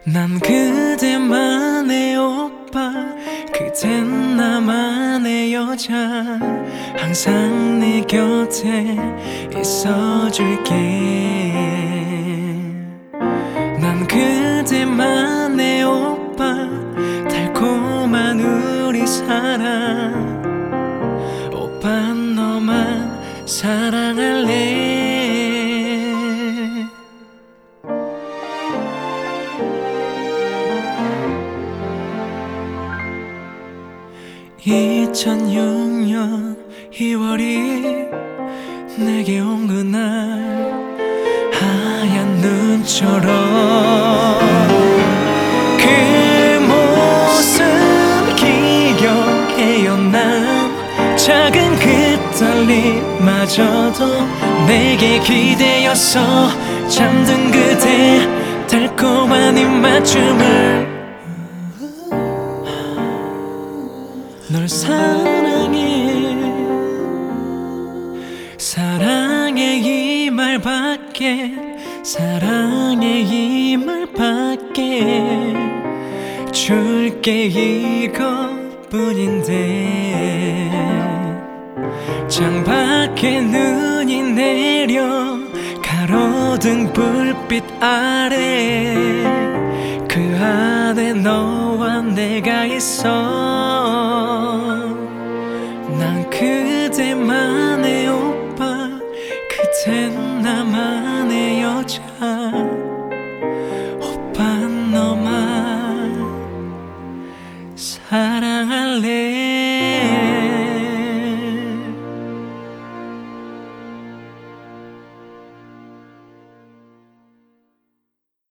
난 그대만의 오빠, 그댄 나만의 여자. 항상 네 곁에 있어줄게. 난 그대만의 오빠, 달콤한 우리 사랑. 오빠 너만 사랑할래. 2006년 2월 2일 내게 온 그날, 하얀 눈처럼 그 모습 기억해요. 난 작은 그 떨림마저도 내게 기대었어. 잠든 그대 달콤한 입맞춤을. 널 사랑해, 사랑해 이 말밖에, 사랑해 이 말밖에 줄게 이것뿐인데. 창밖에 눈이 내려 가로등 불빛 아래, 그 안에 너와 내가 있어. 난 그대만의 오빠, 그댄 나만의 여자.